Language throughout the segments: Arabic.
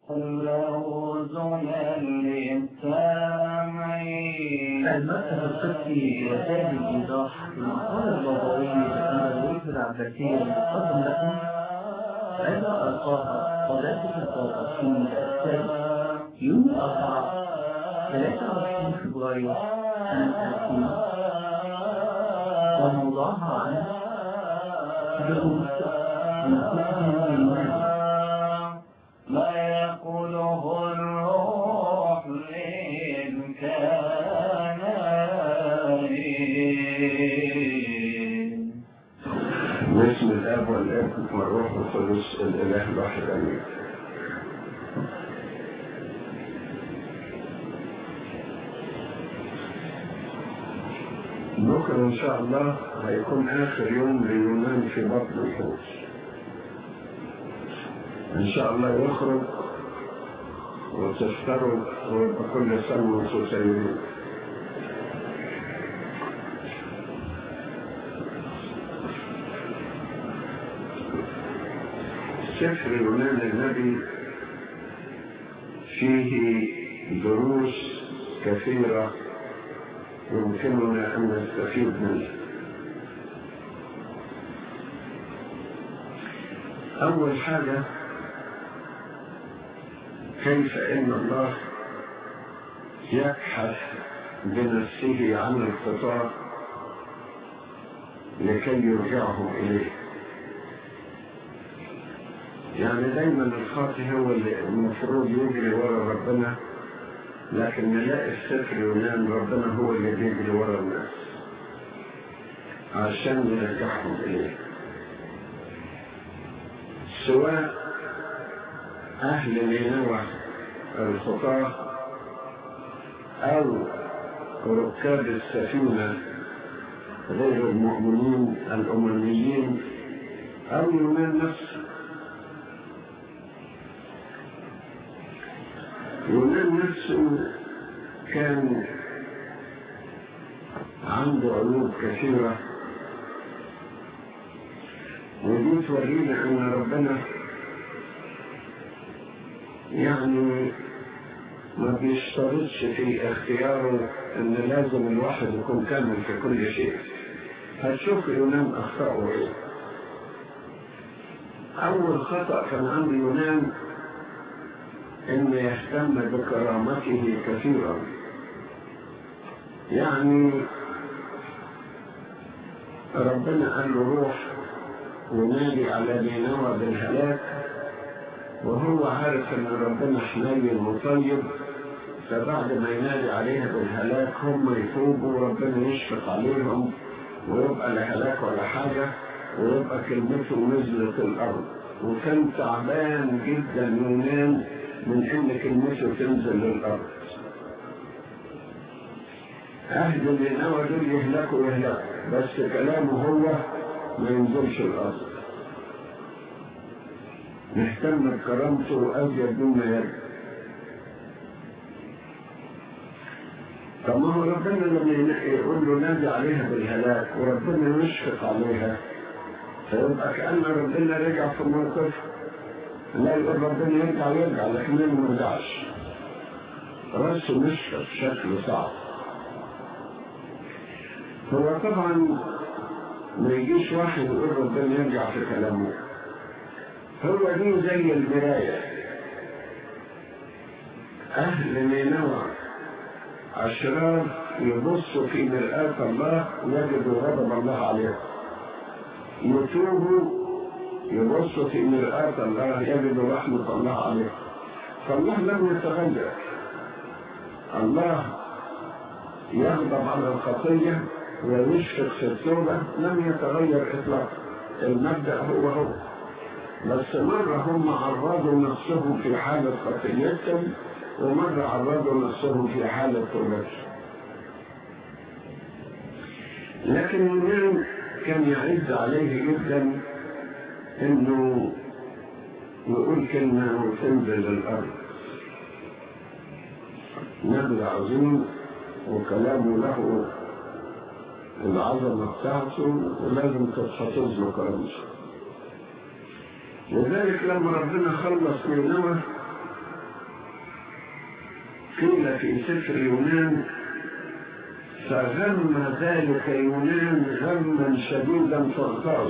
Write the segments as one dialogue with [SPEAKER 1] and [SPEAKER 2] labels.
[SPEAKER 1] المكتب القدسي وسائل الإيضاح للمقالة البابوية أن الوجه العباسية يقدم لكم عبر ألقاها قداسة البابا في الثالث يوم الأربعاء 23 فبراير سنة 2000 وموضوعها عن دروس من كتب اليونان
[SPEAKER 2] ما يقوله الروح للكائنين.
[SPEAKER 3] باسم الاب والابن والروح القدس الاله الواحد امين. بكره ان شاء الله هيكون اخر يوم ليونان في بطن الحوت. ان شاء الله يخرج وتفتروا ويبقى كل سنه وانتم سيرين. سفر يونان النبي فيه دروس كثيرة يمكننا أن نستفيد منها. أول حاجة كيف إن الله يبحث بنفسه عن الخطاة لكي يرجعهم إليه. يعني دايما الخاطئ هو اللي المفروض يجري ورا ربنا، لكن نلاقي في سفر يونان ربنا هو اللي بيجري ورا الناس عشان يرجعهم إليه، سواء أهل نينوى الخطاة أو ركاب السفينة غير المؤمنين الأمميين أو يونان نفسه. يونان نفسه كان عنده عيوب كثيرة، ودي تورينا أن ربنا يعني ما بيشترطش في اختياره أن لازم الواحد يكون كامل في كل شيء. هتشوف يونان أخطأه إيه. أول خطأ كان عند يونان إن يهتم بكرامته كثيرا. يعني ربنا قال له روح ونادي على نينوى بالهلاك، وهو عارف ان ربنا حنين وطيب، فبعد ما ينادي عليها بالهلاك هم يتوبوا وربنا يشفق عليهم ويبقى لا هلاك ولا حاجة ويبقى كلمته نزلت الأرض. وكان تعبان جدا يونان من ان كلمته تنزل للأرض. أهل نينوى دول يهلكوا بس كلامه هو ما ينزلش الأرض. نهتم بكرامته أزيد مما يجب. طب ما هو ربنا لما يقول له نادي عليها بالهلاك وربنا يشفق عليها، فيبقى كأن ربنا رجع في موقف. لا يقول ربنا يرجع لكن ما يرجعش. راسه مشفق بشكل صعب. هو طبعا ما يجيش واحد يقول ربنا يرجع في كلامه. هو دي زي المراية. أهل نينوى أشرار يبصوا في مرآة الله يجدوا غضب الله عليهم، يتوبوا يبصوا في مرآة الله يجدوا رحمة الله عليهم. فالله لم يتغير. الله يغضب على الخطية ويشفق في التوبة، لم يتغير إطلاقا. المبدأ هو بس مرة هم عرضوا نفسهم في حالة خطيئتهم ومرة عرضوا نفسهم في حالة توبتهم. لكن يونان كان يعز عليه جدا انه يقول كلمة وتنزل الارض. نبي عظيم وكلامه له العظمة بتاعته ولازم تتحفظ له كرامته. لذلك لما ربنا خلص نينوى قيل في سفر يونان: فغم ذلك يونان غما شديدا فاغتاظ.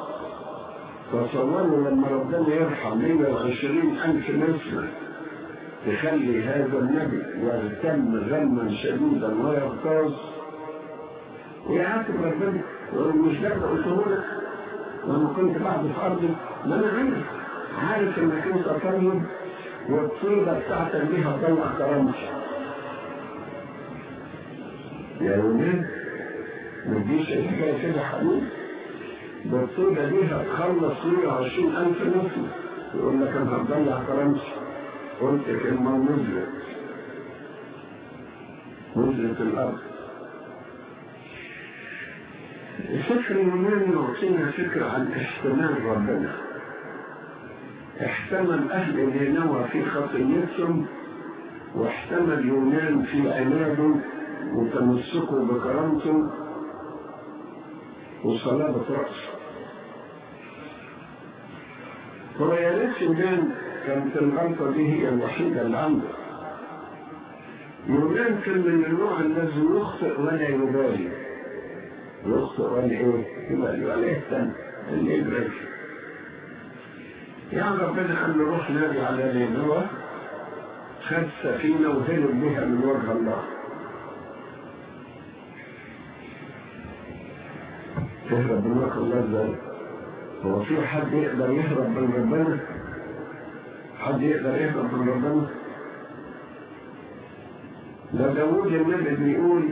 [SPEAKER 3] تصوروا لما ربنا يرحم 120,000 نسمة تخلي هذا النبي يغتم غما شديدا ويغتاظ ويعاتب ربنا ويقول: مش ده اللي قلته لك لما كنت بعد في ارضي؟ ما انا عارف انك انت طيب والطيبه بتاعتك دي هتضيع كرامتي. يا يونان ما تجيش الحكايه كده حبيبي، ده الطيبه دي هتخلص 120,000 نسمه. يقول لك انا هتضيع كرامتي. قلت كلمه نزلت الارض. سفر يونان يعطينا فكرة عن احتمال ربنا. احتمل أهل نينوى في خطيتهم، واحتمل يونان في عناده وتمسكه بكرامته وصلابة رأسه. هو يا ريت يونان كانت الغلطة دي هي الوحيدة اللي عنده. يونان كان من النوع الذي يخطئ ولا يبالي. يخطئ ولا ايه؟ يبالي ولا يهتم اللي يدرك. يعني ربنا قال له: روح نادي على نينوى. خد سفينة وهرب بها من وجه الله. تهرب من وجه الله ازاي؟ هو في حد يقدر يهرب من ربنا؟ حد يقدر يهرب من ربنا؟ ده داوود النبي بيقول: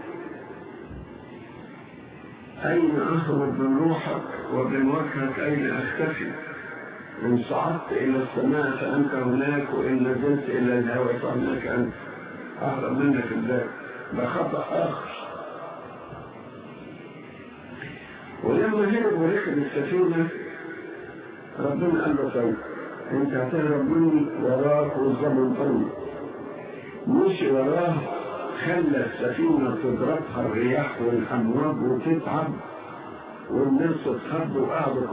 [SPEAKER 3] أين أهرب من روحك ومن وجهك أين أختفي؟ إن صعدت إلى السماء فأنت هناك، وإن نزلت إلى الهواء فهناك أنت. أهرب منك إزاي؟ ده خطأ آخر. ولما هرب وركب السفينة ربنا قال له: طيب أنت هتهرب مني وراك والزمن طويل. مشي وراه، خلى السفينة تضربها الرياح والأمواج وتتعب، والناس اتخضوا وقعدوا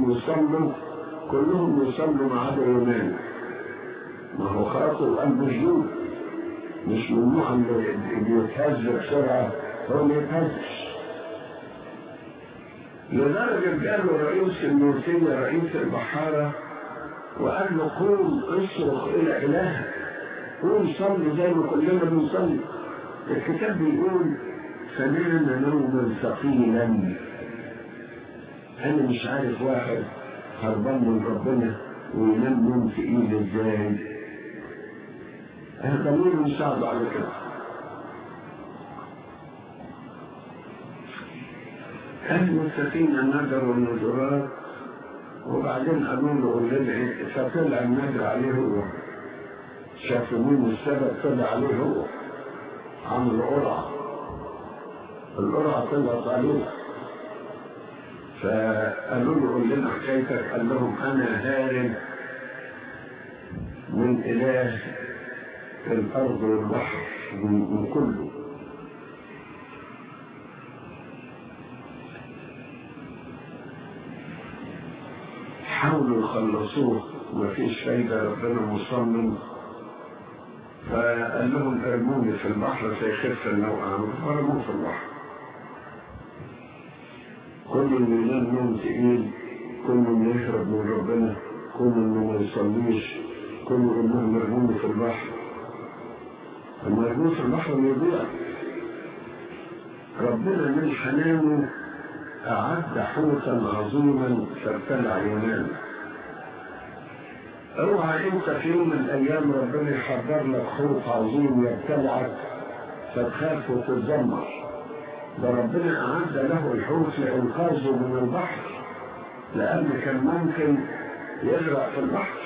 [SPEAKER 3] كلهم يصلوا ما عدا يونان. ما هو خاطر وقلبه جدود، مش من النوع اللي بيتهز بسرعة، هو اللي يتهزش. لدرجة قال له رئيس الموسيقى رئيس البحارة وقال له: قوم اصرخ إلى إلهك، قوم صلي زي ما كلنا بنصلي. الكتاب بيقول: فنام نوما ثقيلا. أنا مش عارف واحد هربان من ربنا وينام نوم تقيل ازاي؟ ضمير مش صعب على كده. أهل السفينة نظروا النظرات وبعدين قالوا له: قول لنا إيه؟ فطلع النجر عليه هو. شافوا مين السبب؟ طلع عليه هو. عمل قرعة، القرعة طلعت عليه. فقالوا له: قول لنا حكايتك. قال لهم: أنا هارب من إله الأرض والبحر من كله. حاولوا يخلصوه مفيش فايدة، ربنا مصمم. فقال لهم: ارموني في البحر سيخف النوع. فرموه في البحر. كل اللي ينام نوم تقيل، كل اللي يهرب من ربنا، كل اللي ما يصليش، كل اللي مرمون في البحر. المرمون في البحر يضيع. ربنا من حنانه أعد حوتا عظيما فابتلع يونان. اوعى انت في يوم من الايام ربنا يحضر لك حوت عظيم يبتلعك فتخاف وتتذمر. ده ربنا أعد له الحوت لإنقاذه من البحر، لأن كان ممكن يغرق في البحر.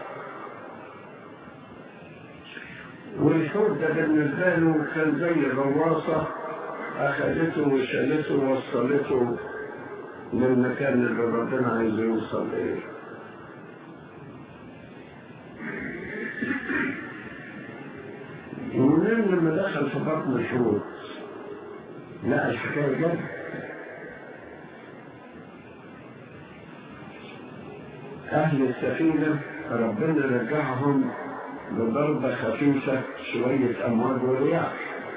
[SPEAKER 3] والحوت ده بالنسبة له كان زي غواصة أخذته وشالته ووصلته للمكان اللي ربنا عايز يوصل إليه. يونان لما دخل في بطن الحوت لا الحكاية جد. أهل السفينة ربنا رجعهم بضربة خفيفة شوية أمواج ورياح،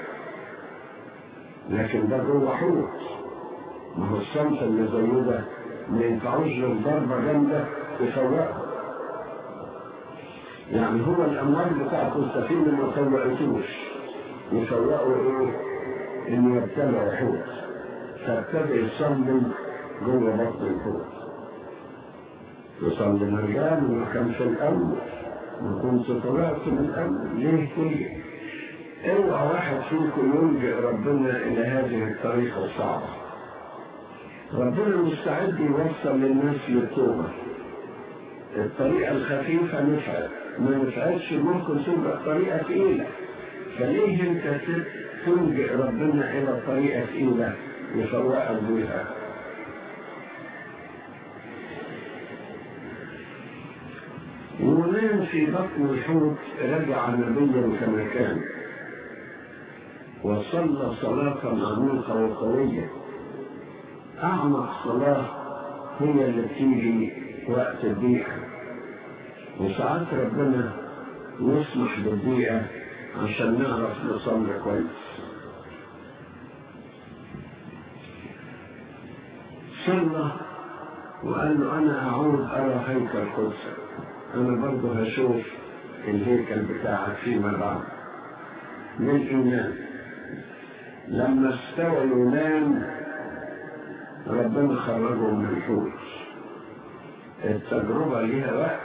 [SPEAKER 3] لكن ده جوه حوت. ما هو الصمت اللي زي ده ما ينفعوش غير ضربة جامدة تفوقه. يعني هو الأمواج بتاعت السفينة ما فوقتوش، يفوقوا إيه؟ إنه يبتلع حوت، فابتدأ يصمم جوه بطن الحوت. يصمم الرجال وما كان في الأول، ما كنت طلعت من الأول ليه كده؟ اوعى واحد فيكم يلجأ ربنا إلى هذه الطريقة الصعبة. ربنا مستعد يوصل للناس للتوبة. الطريقة الخفيفة نفعت، ما نفعتش ممكن تبقى الطريقة ثقيلة. فليه انت تلجأ ربنا إلى الطريقة ثقيلة يفوقك بيها؟ يونان في بطن الحوت رجع نبيا كما كان، وصلى صلاة عميقة وقوية. أعمق صلاة هي اللي بتيجي وقت الضيقة، وساعات ربنا يسمح بالضيقة عشان نعرف نصلي كويس. صلى وقال له أنا أعود أرى هيكل قدسك، أنا برضه هشوف الهيكل بتاعك فيما بعد. من إيمان لما استوى يونان ربنا خرجه من الحوت. التجربة ليها وقت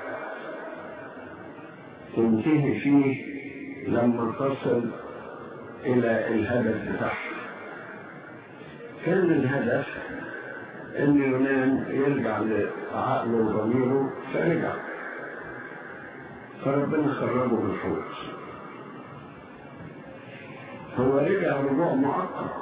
[SPEAKER 3] تنتهي فيه لما تصل إلى الهدف بتاعها. كان الهدف إن يونان يرجع لعقله وضميره، فرجع، فربنا خرجه من الحوت. هو رجع رجوع مؤقت،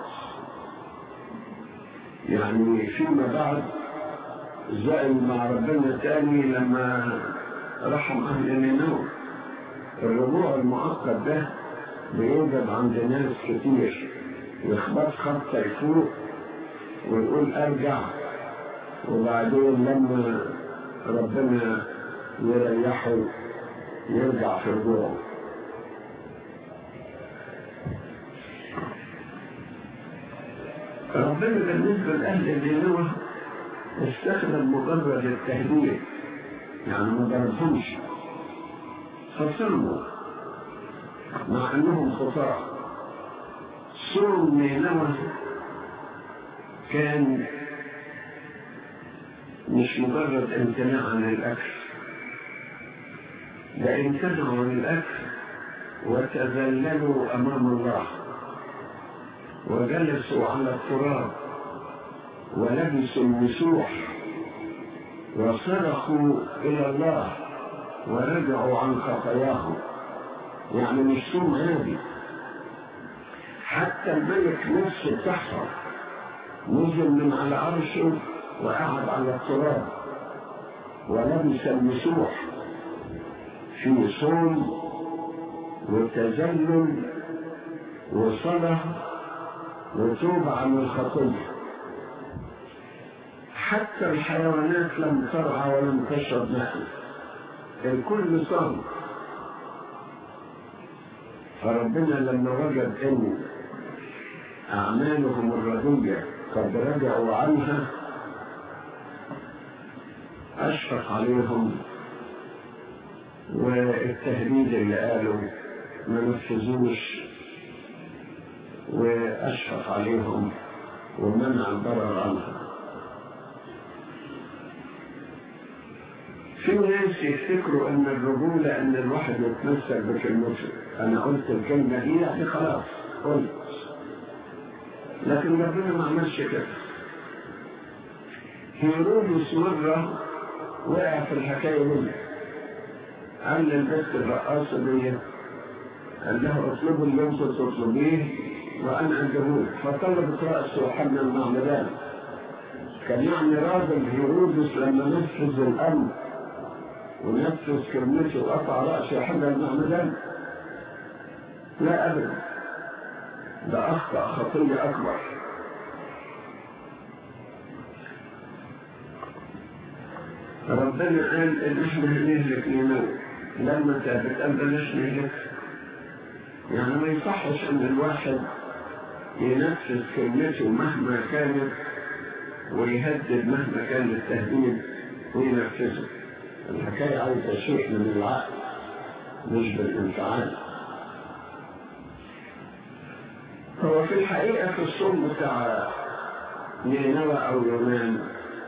[SPEAKER 3] يعني فيما بعد زائل مع ربنا تاني لما رحم أهل نينوى. الرجوع المؤقت ده بيوجد عند ناس كتير، يخبط خبطة يفوق ويقول أرجع، وبعدين لما ربنا يريحه يرجع في رجوعه. ربنا بالنسبة لأهل نينوى استخدم مجرد التهديد، يعني ما ضربهمش، فصلوا مع أنهم خطاة. صوم نينوى كان مش مجرد امتناع عن الأكل، ده امتنعوا عن الأكل وتذللوا أمام الله، وجلسوا على التراب ولبسوا المسوح وصرخوا إلى الله ورجعوا عن خطاياهم. يعني مش صوم عادي، حتى الملك نفسه بتحصل نزل من على عرشه وقعد على التراب ولبس المسوح في صوم وتذلل وصلاة وتوبة عن الخطية. حتى الحيوانات لم ترعى ولم تشرب ماء، الكل صام. فربنا لما وجد ان اعمالهم الرديئة قد رجعوا عنها اشفق عليهم، والتهديد اللي قالوا ما نفذوش، واشفق عليهم ومنع الضرر عنها. في ناس يفتكروا ان الرجولة ان الواحد يتمسك بكلمته. انا قلت الكلمة دي يعني خلاص قلت، لكن ربنا ما عملش كده. هيرودس مرة وقع في الحكاية دي، قال للبنت الرقاصة دي، قال له اطلبوا اللي انت تطلبيه وانا اديهولك، فطلبت رأس يوحنا المعمدان. كان يعني راجل هيرودس لما نفذ الامر ونفذ كلمته وقطع رأس يوحنا المعمدان؟ لا ابدا، ده اخطأ خطية اكبر. ربنا قال ان احنا هنهلك نينوى، لما تابت قال بلاش نهلك. يعني ما يصحش ان الواحد ينفذ كلمته مهما كانت ويهدد مهما كان التهديد وينفذه. الحكاية عايزة شيء من العقل مش بالانفعال. هو في الحقيقة في الصوم بتاع نينوى أو يونان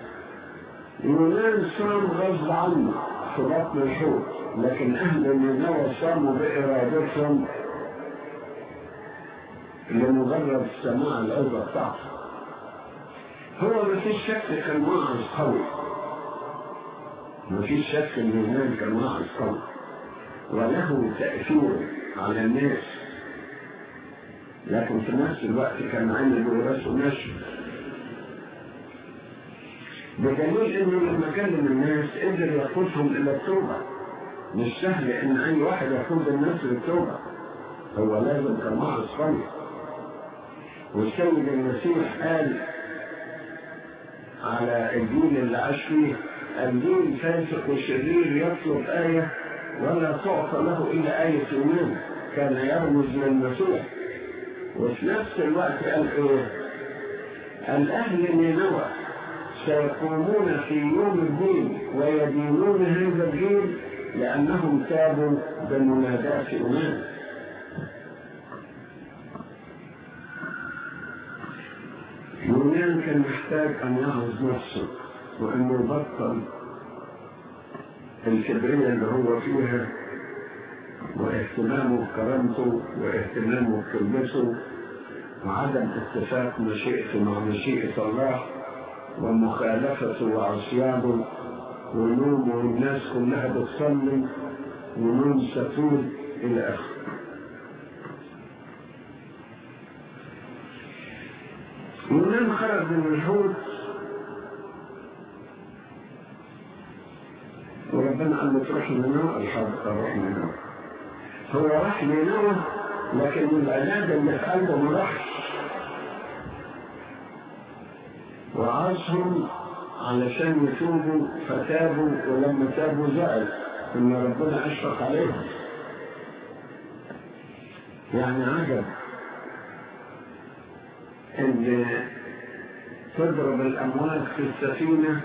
[SPEAKER 3] صام غصب عنه في بطن الحوت، لكن أهل نينوى صاموا بإرادتهم لمجرد سماع العظة بتاعته. هو مفيش شك كان واعظ قوي، مفيش شك ان يونان كان واعظ قوي وله تأثير على الناس، لكن في نفس الوقت كان عنده وراسه نشر، بدليل انه لما كلم الناس قدر يقودهم الى التوبة. مش سهل ان اي واحد يقود الناس للتوبة، هو لازم كان واعظ قوي. والسيد المسيح قال على الجيل اللي عاش فيه: الجيل فاسق وشرير يطلب آية ولا تعطى له إلا آية يونان. كان يرمز للمسيح. وفي نفس الوقت قال إيه؟ الأهل نينوى سيقومون في يوم الدين ويدينون هذا الجيل لأنهم تابوا بمناداة يونان. يونان كان محتاج أن يعظ نفسه وأنه يبطل الكبرية اللي هو فيها واهتمامه بكرامته واهتمامه بكلمته وعدم اتفاق مشيئته مع مشيئة الله ومخالفته وعصيانه ونومه والناس كلها بتصلي ونوم سفود إلى آخره. يونان خرج من الحوت وربنا قال له تروح لنوى. الحق روح لنوى. هو راح لنوى لكن العبادة اللي في قلبه ما راحش، وعاصهم علشان يتوبوا فتابوا، ولما تابوا زعل ان ربنا اشفق عليهم. يعني عجب ان تضرب الامواج في السفينة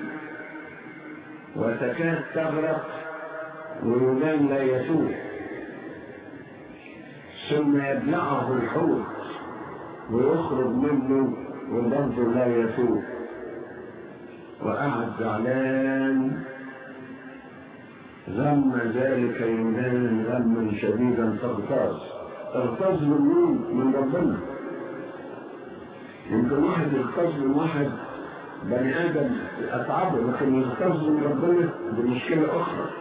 [SPEAKER 3] وتكاد تغرق ويونان لا يتوب، ثم يبلعه الحوت ويخرج منه وبرضه لا يتوب، وقعد زعلان. غم ذلك يونان غما شديدا تغتاظ من مين؟ من ربنا. يمكن واحد يغتاظ من واحد بني ادم اتعبه، لكن يغتاظ من ربنا دي مشكله اخرى.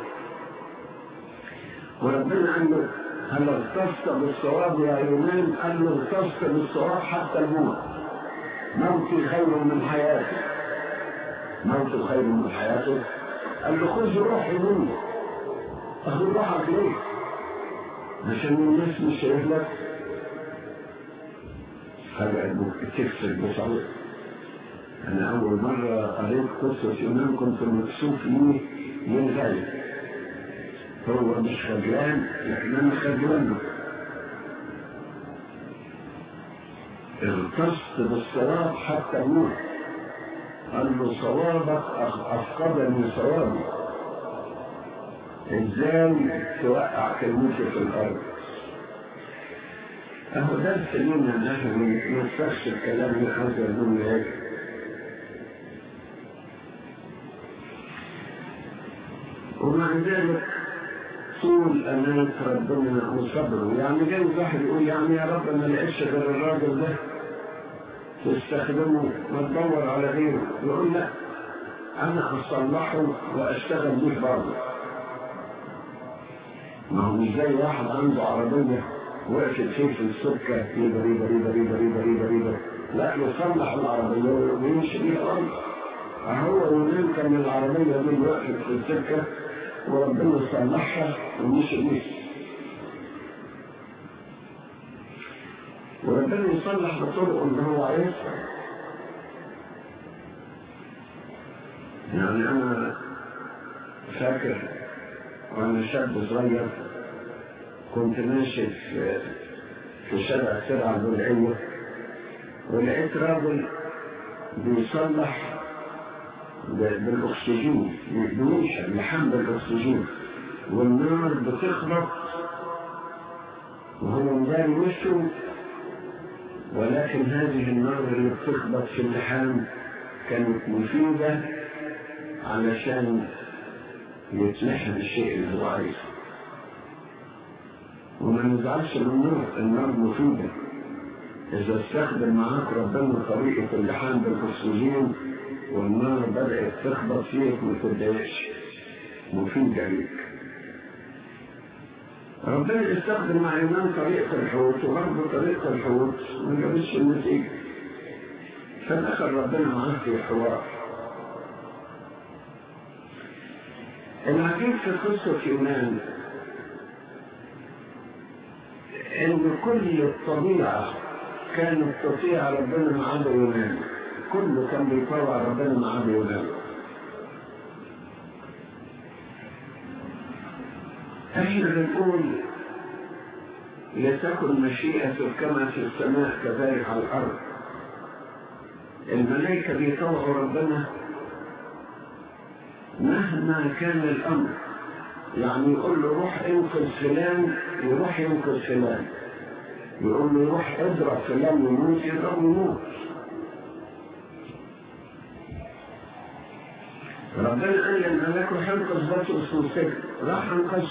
[SPEAKER 3] وربنا قال له: هل اغتصت بالصواب يا يونان؟ قال له: اغتصت بالصواب حتى الموت، موتي خير من حياتي. موته خير من حياته. قال له: خذ روحي مني. اخذ روحك ليه؟ عشان الناس مش شايفلك حاجه تكسر بصوت. انا اول مره قريت قصه يونان كنت مكسوف ليه للغايه. هو مش خجلان لكن انا خجلان. اغتصت بالصواب حتى الموت. قال له: صوابك افقدني صوابي. ازاي توقع كلمتي في الارض؟ اهو درس لنا ان احنا ما نفسخش الكلام اللي حصل من هيك. ومع ذلك طول أمانة ربنا وصبره. يعني جاي واحد يقول: يعني يا رب ما لقيتش غير الراجل ده تستخدمه ما تدور على غيره. يقول: لا، أنا أصلحه وأشتغل به برضه. ما هو مش زي واحد عنده عربية وقفت فيه في السكة ريبة. لا، يصلح العربية ويمشي بيها برضه. هو يونان كان العربية دي وقفت في السكة وربنا صلحها ومشي بيه. وربنا يصلح بطرق اللي هو عايزها. يعني انا فاكر وأنا شاب صغير كنت ماشي في شارع سرعة البلعية، ولقيت راجل بيصلح بالأكسجين، بينشأ لحام بالأكسجين، والنار بتخبط وهو مداري وشه، ولكن هذه النار اللي بتخبط في اللحام كانت مفيدة علشان يتلحم الشيء اللي هو عايزه. وما نزعلش من النار مفيدة إذا استخدم معاك ربنا طريقة اللحام بالأكسجين والنار بدأت تخبط فيك ما تتضايقش، مفيدة ليك. ربنا يستخدم مع إيمان طريقة الحوت، وبرضه طريقة الحوت ما جابتش النتيجة، فدخل ربنا معاه في حوار. العجيب في قصة يونان إن كل الطبيعة كانت تطيع ربنا ما عدا يونان، كله كان بيطوع ربنا ما عدا يونان. احنا بنقول لتكن مشيئتك كما في السماء كذلك على الارض. الملائكة بيطوعوا ربنا مهما كان الامر، يعني يقول له روح انقذ فلان يروح ينقذ فلان، يقول له روح اضرب فلان يموت يضرب يموت. ربنا قال للملاك روح انقذ بطرس من السجن، راح انقذه.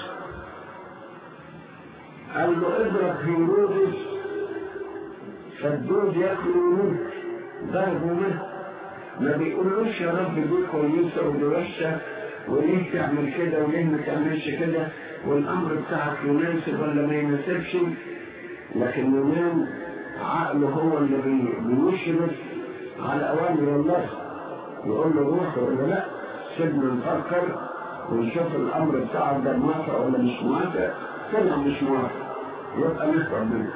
[SPEAKER 3] قال له اضرب هيرودس فالدود ياكل ويموت، ضربه منه. ما بيقولوش يا رب دي كويسه ودي وحشه وليه تعمل كده وليه ما تعملش كده، والامر بتاعك يناسب ولا ما يناسبش، لكن يونان عقله هو اللي بيشرف على اوامر الله. يقول له روح ولا لا، سيبنا نفكر ونشوف الامر بتاعك ده موافق ولا مش موافق. طلع مش موافق يبقى نهرب منه.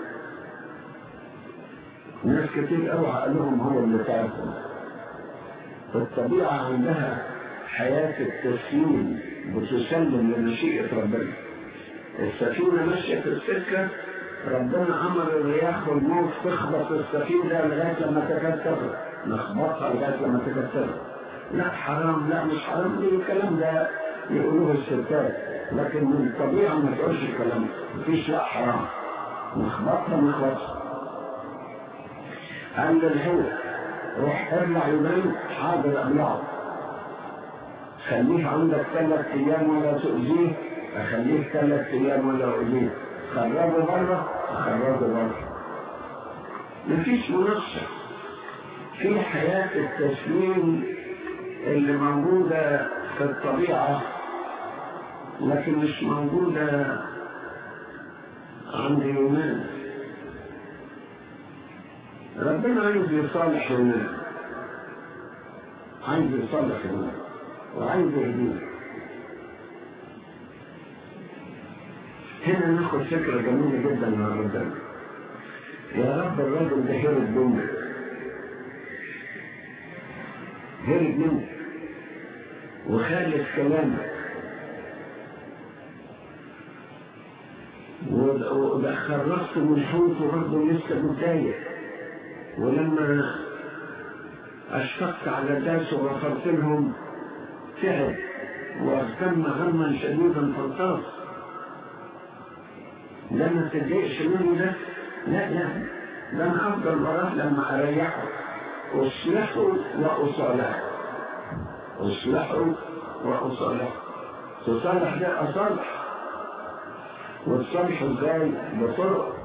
[SPEAKER 3] ناس كتير قوي عقلهم هو اللي تعبهم. الطبيعة عندها حياة التسليم، بتسلم لمشيئة ربنا. السفينة ماشية في السكة، ربنا أمر الرياح والموج تخبط السفينة لغاية لما تكتر، نخبطها لغاية لما تكتر. لا حرام، لا مش حرام، دي الكلام ده يقولوه الستات، لكن من الطبيعة ما تقولش الكلام ده، مفيش لا حرام، نخبطها. قال للهوى روح ارجع يونان، حاضر ابلعه، خليه عندك 3 أيام ولا تؤذيه، اخليه 3 أيام ولا اؤذيه، خرجه بره خرجه بره. مفيش مناقشه في حياه التسليم اللي موجوده في الطبيعه، لكن مش موجوده عند يونان. ربنا عايز يصالح يونان، عايز يصالح يونان وعايز يهديه. هنا ناخد فكرة جميلة جدا من ربنا. يا رب الراجل ده هرب منك، هرب منك وخالف كلامك وده خرجت من الحوت وبرضه لسه متضايق، ولما أشفقت على الناس وغفرت لهم تعب واغتم غما شديدا فانتص. لما تضايقش مني ده، لا ده انا افضل وراه لما اريحه، اصلحه واصالحه، اصلحه واصالحه. تصالح ده اصالح، وتصالح ازاي؟ بطرق.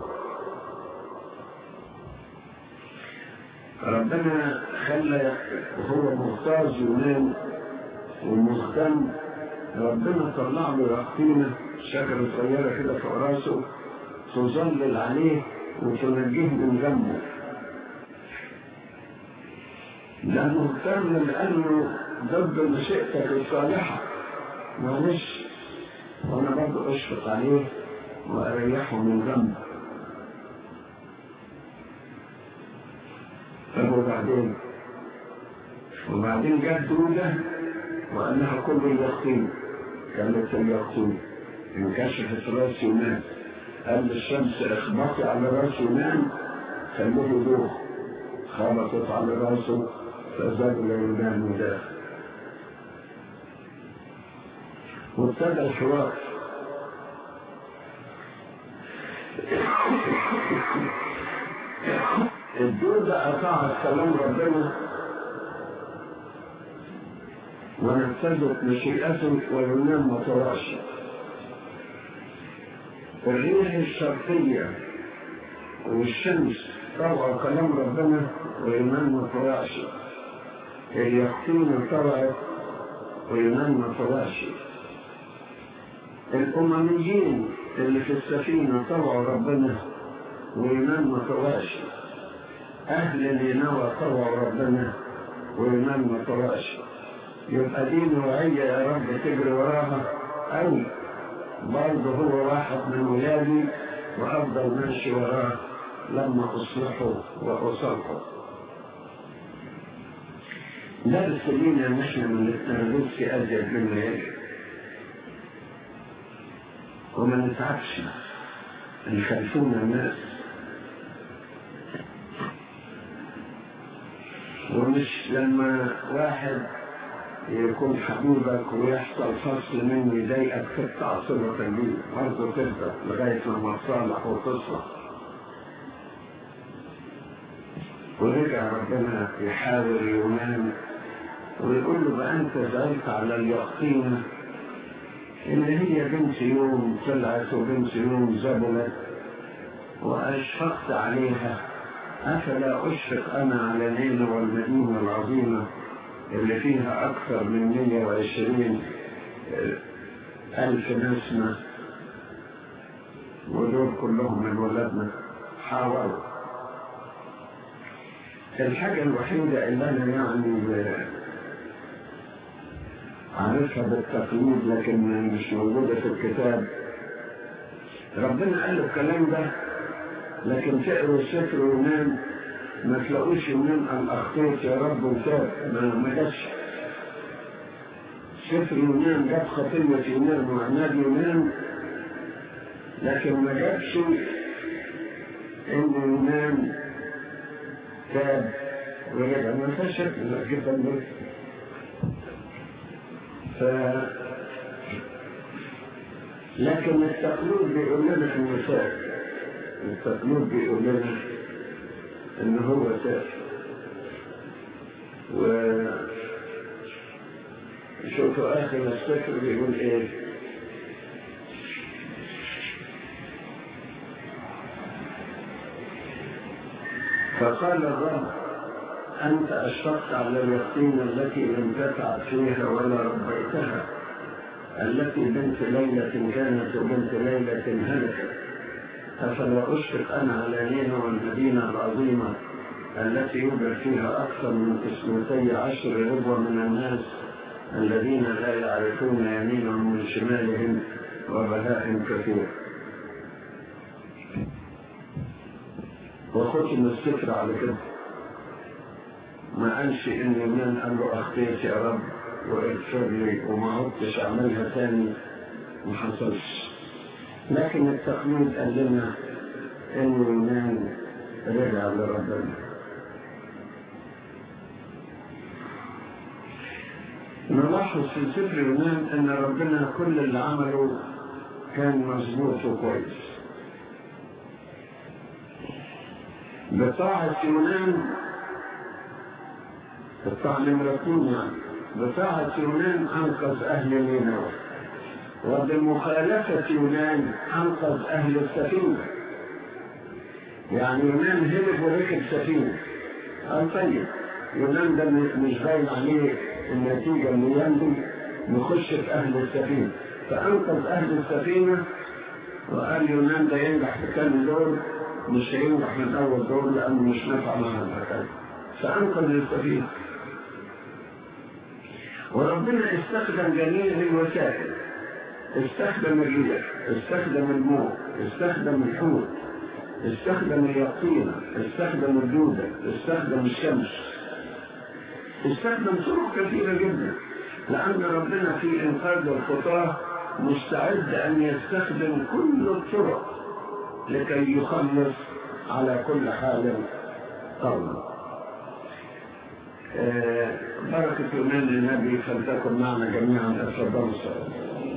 [SPEAKER 3] ربنا خلى وهو مغتاظ يونان ومهتم، ربنا طلع له يقطينه شجرة صغيرة كده فوق راسه تظلل عليه وتنجيه من ذنبه. لا مهتم لأنه ضد مشيئتك الصالحة، معلش وأنا برضه أشفق عليه وأريحه من ذنبه. طب وبعدين جت دودة وقال لها كل اليقين، كانت اليقطين انكشفت راس يونان، قال للشمس اخبطي على راس يونان خلوه يدوخ، خبطت على راسه فزاد يونان وداخ. وابتدى الحوار. الدودة أطاعت كلام ربنا ونفذت مشيئته ويونان ما طلعش. الريح الشرقية والشمس طلعوا كلام ربنا ويونان ما طلعش. اليقطين طلعت ويونان ما طلعش. الأمميين اللي في السفينة طلعوا ربنا ويونان ما طلعش. أهل نينوى طلعوا ربنا ويونان ما طلعش. يبقى دي نوعية يا رب تجري وراها، أو برضه هو واحد من ولادي وأفضل ماشي وراه لما أصلحه وأصلحه. درس لينا إن إحنا ما نتنرفزش أزيد من يجب، وما نتعبش يخالفونا الناس، ومش لما واحد يكون حبيبك ويحصل فصل منه يضايقك تقطع صلتك بيه، برضه تفضل لغاية لما تصالح وتصلح. ورجع ربنا يحاول يونان ويقول له بقى أنت زعلت على اليقطينة اللي هي بنت يوم طلعت وبنت يوم زبلت وأشفقت عليها، أفلا أشفق أنا على نينوى والمدينة العظيمة اللي فيها أكثر من 120,000 نسمة ودول كلهم من ولادنا. حاولوا. الحاجة الوحيدة اللي أنا يعني عارفها بالتقليد لكن مش موجودة في الكتاب، ربنا قال له الكلام ده، لكن تقروا سفر يونان ما تلاقوش يونان قال أخطيت يا رب وتاب، ما جاش. سفر يونان جاب خطية يونان وعناد يونان، لكن ما جابش إن يونان تاب ورجع. ما فيش شكل جدا لكن التقليد بيقول لنا انه تاب. التقليد بيقول لنا انه هو تاب. وشوفوا اخر السفر بيقول ايه. فقال الرب أنت أشفقت على اليقطين التي لم تتعب فيها ولا ربيتها، التي بنت ليلة كانت وبنت ليلة هلكت، أفلا أشفق أنا على نينوى والمدينة العظيمة التي يوجد فيها أكثر من 12 ربوة من الناس الذين لا يعرفون يمينهم من شمالهم وبهائم كثير. وختم السفر على كده، ما قالش ان يونان قال له اخطيت يا رب واغفر لي وما عدتش اعملها تاني، ما حصلش. لكن التقليد قال لنا ان يونان رجع لربنا. نلاحظ في سفر يونان ان ربنا كل اللي عمله كان مظبوط وكويس. بطاعة يونان، الطاعة نمرتين يعني، بطاعة يونان أنقذ أهل نينوى، وبمخالفة يونان أنقذ أهل السفينة. يعني يونان هرب وركب سفينة. طيب يونان ده مش باين عليه النتيجة اللي يمضي نخش في أهل السفينة، فأنقذ أهل السفينة وقال يونان ده ينجح في كام دور، مش هينجح من أول دور لأنه مش نافع معها الحكاية، فأنقذ السفينة. وربنا استخدم جميع الوسائل، استخدم الريح، استخدم الموت، استخدم الحوت، استخدم اليقطينة، استخدم الدودة، استخدم الشمس، استخدم طرق كثيرة جدا. لأن ربنا في إنقاذ الخطاة مستعد أن يستخدم كل الطرق لكي يخلص على كل حال قوله. بركة يونان النبي فلتكن معنا جميعا. أتفضلوا.